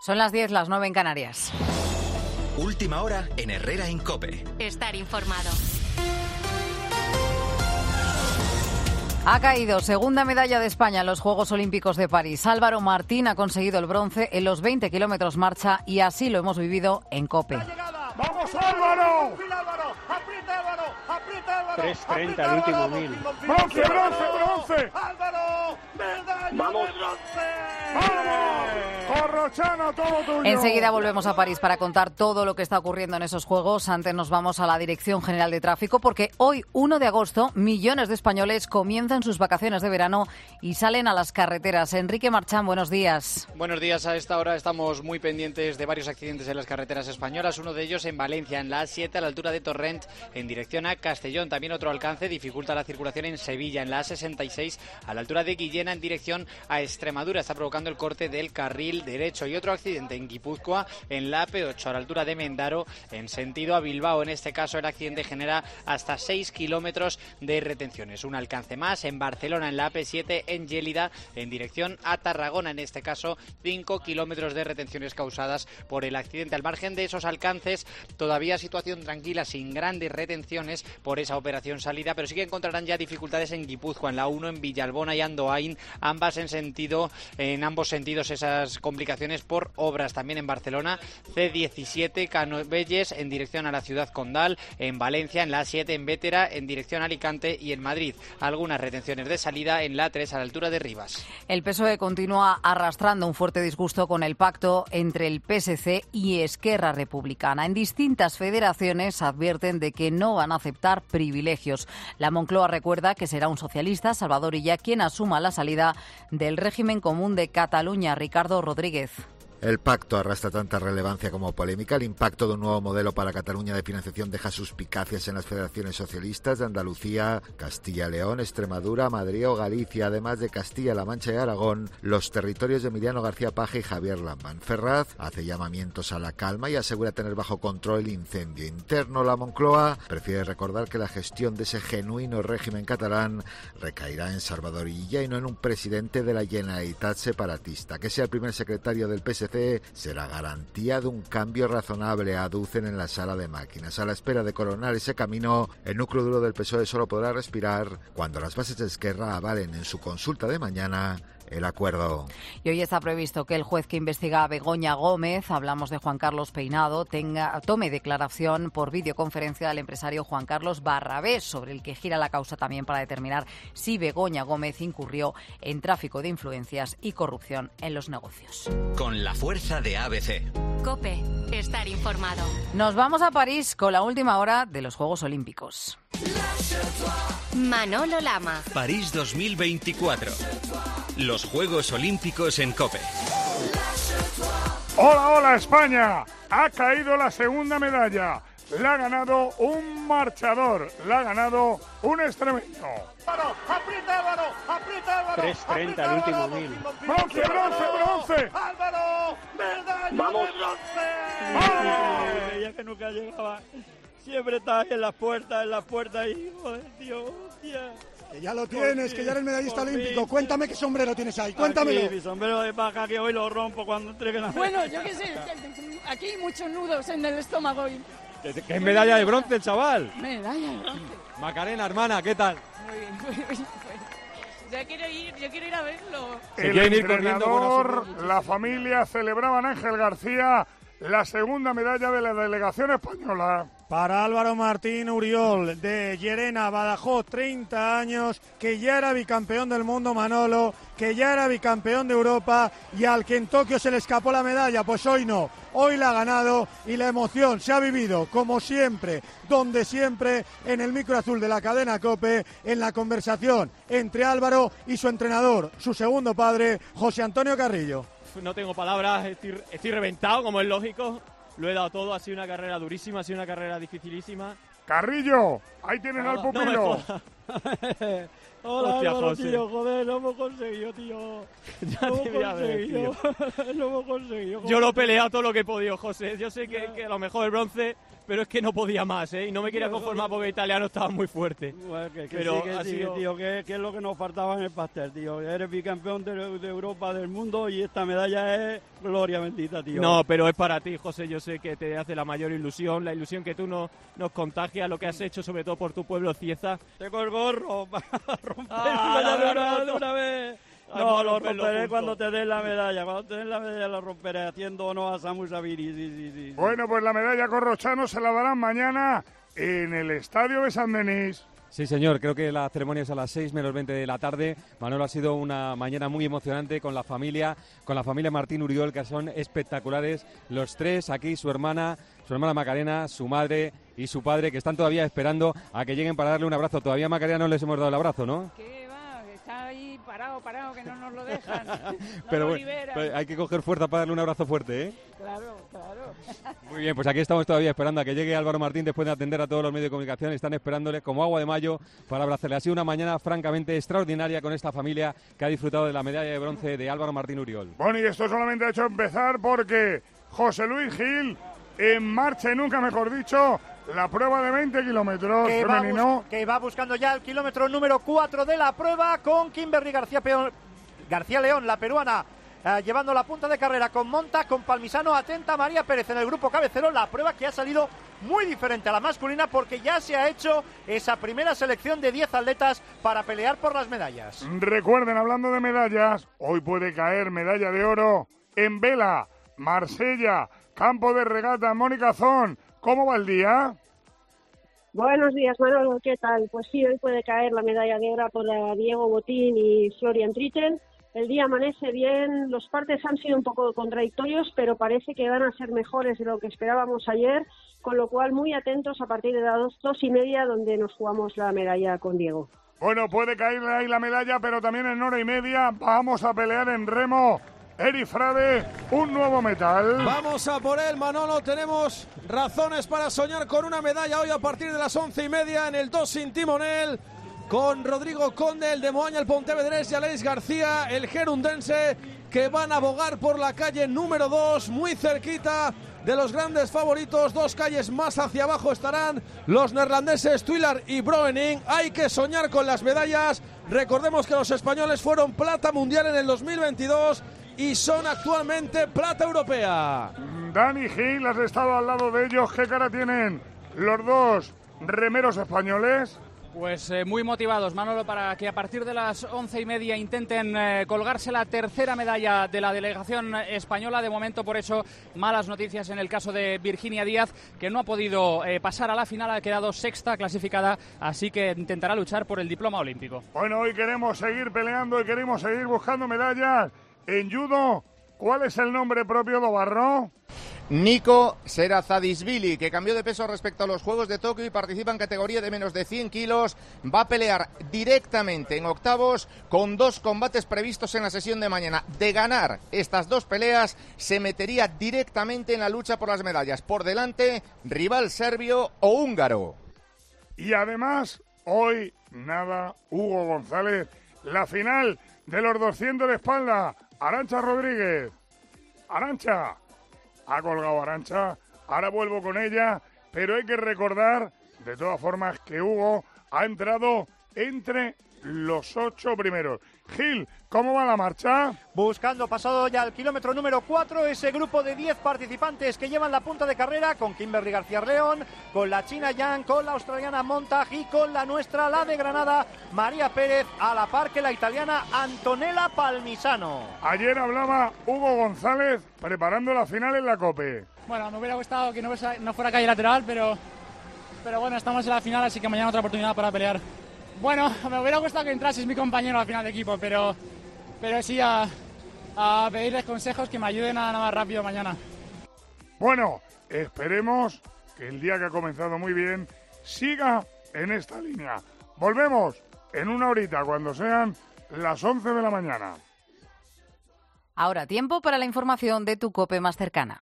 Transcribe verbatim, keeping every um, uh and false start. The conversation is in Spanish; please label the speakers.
Speaker 1: Son las diez, las nueve en Canarias.
Speaker 2: Última hora en Herrera en COPE.
Speaker 3: Estar informado.
Speaker 1: Ha caído segunda medalla de España en los Juegos Olímpicos de París. Álvaro Martín ha conseguido el bronce en los veinte kilómetros marcha y así lo hemos vivido en COPE.
Speaker 4: ¡Vamos, Álvaro!
Speaker 5: tres treinta el último mil.
Speaker 4: ¡Bronce, bronce, bronce!
Speaker 6: ¡Álvaro! ¡Medalla
Speaker 5: ¡Vamos!
Speaker 6: de bronce!
Speaker 4: ¡Vamos! Corrochano, todo tuyo.
Speaker 1: Enseguida volvemos a París para contar todo lo que está ocurriendo en esos Juegos. Antes nos vamos a la Dirección General de Tráfico porque hoy, uno de agosto, millones de españoles comienzan sus vacaciones de verano y salen a las carreteras. Enrique Marchán, buenos días.
Speaker 7: Buenos días. A esta hora estamos muy pendientes de varios accidentes en las carreteras españolas. Uno de ellos en Valencia, en la A siete, a la altura de Torrent, en dirección a Castellón. También otro alcance dificulta la circulación en Sevilla, en la A sesenta y seis, a la altura de Guillena, en dirección a Extremadura. Está provocando el corte del carril derecho. Y otro accidente en Guipúzcoa, en la A P ocho, a la altura de Mendaro, en sentido a Bilbao. En este caso, el accidente genera hasta seis kilómetros de retenciones. Un alcance más en Barcelona, en la A P siete, en Gélida, en dirección a Tarragona. En este caso, cinco kilómetros de retenciones causadas por el accidente. Al margen de esos alcances, todavía situación tranquila, sin grandes retenciones por esa operación salida, pero sí que encontrarán ya dificultades en Guipúzcoa, en la uno, en Villalbona y Andoain, ambas en sentido, en ambos sentidos esas complicaciones por obras. También en Barcelona, C diecisiete, Canovelles, en dirección a la ciudad condal, en Valencia, en la A siete, en Bétera, en dirección a Alicante y en Madrid. Algunas retenciones de salida en la A tres, a la altura de Rivas.
Speaker 1: El P S O E continúa arrastrando un fuerte disgusto con el pacto entre el P S C y Esquerra Republicana. En distintas federaciones advierten de que no van a aceptar privilegios. La Moncloa recuerda que será un socialista, Salvador Illa, quien asuma la salida del régimen común de Cataluña. Ricardo Rodríguez.
Speaker 8: El pacto arrastra tanta relevancia como polémica. El impacto de un nuevo modelo para Cataluña de financiación deja suspicacias en las federaciones socialistas de Andalucía, Castilla y León, Extremadura, Madrid o Galicia, además de Castilla-La Mancha y Aragón, los territorios de Emiliano García Paje y Javier Lambán. Ferraz hace llamamientos a la calma y asegura tener bajo control el incendio interno. La Moncloa prefiere recordar que la gestión de ese genuino régimen catalán recaerá en Salvador Illa y no en un presidente de la Generalitat separatista. Que sea el primer secretario del P S C será garantía de un cambio razonable, aducen en la sala de máquinas. A la espera de coronar ese camino, el núcleo duro del P S O E solo podrá respirar cuando las bases de Esquerra avalen en su consulta de mañana el acuerdo.
Speaker 1: Y hoy está previsto que el juez que investiga a Begoña Gómez, hablamos de Juan Carlos Peinado, tenga, tome declaración por videoconferencia del empresario Juan Carlos Barrabés, sobre el que gira la causa también para determinar si Begoña Gómez incurrió en tráfico de influencias y corrupción en los negocios.
Speaker 2: Con la fuerza de A B C.
Speaker 3: COPE. Estar informado.
Speaker 1: Nos vamos a París con la última hora de los Juegos Olímpicos.
Speaker 3: Manolo Lama.
Speaker 2: París dos mil veinticuatro. Los Juegos Olímpicos en COPE.
Speaker 4: ¡Hola, hola, España! Ha caído la segunda medalla. La ha ganado un marchador. La ha ganado un extremeño.
Speaker 6: ¡Aprieta, Álvaro! ¡Aprieta, Álvaro!
Speaker 5: tres treinta el último mil.
Speaker 4: ¡Bronce, bronce, bronce!
Speaker 6: ¡Álvaro! ¡Medalla
Speaker 5: ¡Vamos!
Speaker 6: de bronce!
Speaker 4: ¡Vamos!
Speaker 5: Veía que nunca llegaba. Siempre está ahí en las puertas, en las puertas y joder, Dios, tía.
Speaker 9: Que ya lo tienes, que ya eres medallista
Speaker 5: Por
Speaker 9: olímpico.
Speaker 5: fin.
Speaker 9: Cuéntame qué sombrero tienes ahí, cuéntamelo.
Speaker 5: Aquí, mi sombrero de paja que hoy lo rompo cuando entreguen a...
Speaker 10: Bueno, yo qué sé, aquí hay muchos nudos en el estómago. Y...
Speaker 5: Que, que es medalla de bronce el chaval.
Speaker 10: Medalla de bronce.
Speaker 5: Macarena, hermana, ¿qué tal?
Speaker 10: Muy bien, muy bien. Pues, yo quiero ir, yo quiero ir a verlo.
Speaker 4: El
Speaker 5: quieren ir corriendo con
Speaker 4: entrenador,
Speaker 5: nosotros.
Speaker 4: la familia celebraban Ángel García la segunda medalla de la delegación española.
Speaker 9: Para Álvaro Martín Uriol, de Llerena, Badajoz, treinta años, que ya era bicampeón del mundo, Manolo, que ya era bicampeón de Europa y al que en Tokio se le escapó la medalla, pues hoy no, hoy la ha ganado y la emoción se ha vivido, como siempre, donde siempre, en el micro azul de la cadena COPE, en la conversación entre Álvaro y su entrenador, su segundo padre, José Antonio Carrillo.
Speaker 5: No tengo palabras, estoy, estoy reventado, como es lógico. Lo he dado todo, ha sido una carrera durísima, ha sido una carrera dificilísima.
Speaker 4: Carrillo, ahí tienen
Speaker 5: Hola,
Speaker 4: al pupilo.
Speaker 5: No
Speaker 9: Hola,
Speaker 5: Hostia,
Speaker 9: Álvaro,
Speaker 5: José.
Speaker 9: tío, joder, lo hemos conseguido, tío.
Speaker 5: Ya
Speaker 9: Lo hemos
Speaker 5: te voy a ver,
Speaker 9: conseguido,
Speaker 5: tío.
Speaker 9: lo hemos conseguido.
Speaker 5: Yo lo he peleado todo lo que he podido, José. Yo sé que, que a lo mejor el bronce pero es que no podía más, ¿eh? Y no me quería conformar porque el italiano estaba muy fuerte.
Speaker 11: Bueno, que, que
Speaker 5: pero
Speaker 11: sí, que
Speaker 5: ha
Speaker 11: sí,
Speaker 5: sido...
Speaker 11: tío, que, que es lo que nos faltaba en el pastel, tío. Eres bicampeón de, de Europa, del mundo, y esta medalla es gloria bendita, tío.
Speaker 5: No, pero es para ti, José. Yo sé que te hace la mayor ilusión, la ilusión que tú no, nos contagias, lo que has hecho, sobre todo por tu pueblo, Cieza.
Speaker 11: Tengo el gorro para romper
Speaker 5: Ah,
Speaker 11: la
Speaker 5: no,
Speaker 11: medalla
Speaker 5: no,
Speaker 11: de
Speaker 5: no.
Speaker 11: una vez.
Speaker 5: Ay,
Speaker 11: No,
Speaker 5: por
Speaker 11: lo
Speaker 5: romperlo
Speaker 11: romperé
Speaker 5: junto.
Speaker 11: cuando te den la medalla. Cuando te den la medalla la romperé haciendo honor a Samu Sabiri. Sí, sí, sí, sí.
Speaker 4: Bueno, pues la medalla Corrochano se la darán mañana en el estadio de San Denis.
Speaker 12: Sí, señor, creo que la ceremonia es a las seis menos veinte de la tarde. Manolo, ha sido una mañana muy emocionante con la familia, con la familia Martín Uriol, que son espectaculares. Los tres aquí, su hermana, su hermana Macarena, su madre y su padre, que están todavía esperando a que lleguen para darle un abrazo. Todavía a Macarena no les hemos dado el abrazo, ¿no?
Speaker 10: ¿Qué va? Está ahí parado, parado, que no nos lo dejan. No
Speaker 12: pero
Speaker 10: lo
Speaker 12: bueno,
Speaker 10: liberan.
Speaker 12: pero hay que coger fuerza para darle un abrazo fuerte, ¿eh?
Speaker 10: Claro, claro.
Speaker 12: Muy bien, pues aquí estamos todavía esperando a que llegue Álvaro Martín después de atender a todos los medios de comunicación. Están esperándole como agua de mayo para abrazarle. Ha sido una mañana francamente extraordinaria con esta familia que ha disfrutado de la medalla de bronce de Álvaro Martín Uriol.
Speaker 4: Bueno, y esto solamente ha hecho empezar porque José Luis Gil, en marcha y nunca mejor dicho, la prueba de veinte kilómetros
Speaker 13: que va,
Speaker 4: femenino.
Speaker 13: bus- que va buscando ya el kilómetro número cuatro de la prueba con Kimberly García, Peón, García León, la peruana, eh, llevando la punta de carrera con Monta, con Palmisano, atenta María Pérez en el grupo cabecero. La prueba que ha salido muy diferente a la masculina porque ya se ha hecho esa primera selección de diez atletas para pelear por las medallas.
Speaker 4: Recuerden, hablando de medallas, hoy puede caer medalla de oro en vela, Marsella, campo de regata, Mónica Zón. ¿Cómo va el día?
Speaker 14: Buenos días, Manolo, ¿qué tal? Pues sí, hoy puede caer la medalla de oro para Diego Botín y Florian Tritel. El día amanece bien, los partes han sido un poco contradictorios, pero parece que van a ser mejores de lo que esperábamos ayer, con lo cual muy atentos a partir de las dos, dos y media, donde nos jugamos la medalla con Diego.
Speaker 4: Bueno, puede caer ahí la medalla, pero también en hora y media vamos a pelear en remo. Eri Frade, un nuevo metal.
Speaker 15: Vamos a por él, Manolo. Tenemos razones para soñar con una medalla hoy a partir de las once y media en el dos sin timonel, con Rodrigo Conde, el de Moaña, el Pontevedrés, y Aleix García, el gerundense, que van a bogar por la calle número dos, muy cerquita de los grandes favoritos. Dos calles más hacia abajo estarán los neerlandeses Tuilar y Broening. Hay que soñar con las medallas. Recordemos que los españoles fueron plata mundial en el dos mil veintidós y son actualmente plata europea.
Speaker 4: Dani Gil, has estado al lado de ellos. ¿Qué cara tienen los dos remeros españoles?
Speaker 16: Pues eh, muy motivados, Manolo, para que a partir de las once y media intenten eh, colgarse la tercera medalla de la delegación española. De momento, por eso, malas noticias en el caso de Virginia Díaz, que no ha podido eh, pasar a la final, ha quedado sexta clasificada, así que intentará luchar por el diploma olímpico.
Speaker 4: Bueno, hoy queremos seguir peleando y queremos seguir buscando medallas. En judo, ¿cuál es el nombre propio de Barro?
Speaker 17: Nico Serazadishvili, que cambió de peso respecto a los Juegos de Tokio y participa en categoría de menos de cien kilos, va a pelear directamente en octavos con dos combates previstos en la sesión de mañana. De ganar estas dos peleas, se metería directamente en la lucha por las medallas. Por delante, rival serbio o húngaro.
Speaker 4: Y además, hoy, nada, Hugo González, la final de los doscientos de espalda. Arantxa Rodríguez. Arantxa. Ha colgado Arantxa, ahora vuelvo con ella, pero hay que recordar, de todas formas, que Hugo ha entrado entre los ocho primeros. Gil, ¿cómo va la marcha?
Speaker 13: Buscando, pasado ya el kilómetro número cuatro, ese grupo de diez participantes que llevan la punta de carrera, con Kimberly García León, con la china Yang, con la australiana Montag y con la nuestra, la de Granada, María Pérez, a la par que la italiana Antonella Palmisano.
Speaker 4: Ayer hablaba Hugo González preparando la final en la COPE.
Speaker 18: Bueno, me hubiera gustado que no, no fuera calle lateral, pero, pero bueno, estamos en la final, así que mañana otra oportunidad para pelear. Bueno, me hubiera gustado que entrases mi compañero al final de equipo, pero, pero sí a, a pedirles consejos que me ayuden a nada más rápido mañana.
Speaker 4: Bueno, esperemos que el día que ha comenzado muy bien siga en esta línea. Volvemos en una horita cuando sean las once de la mañana.
Speaker 1: Ahora tiempo para la información de tu COPE más cercana.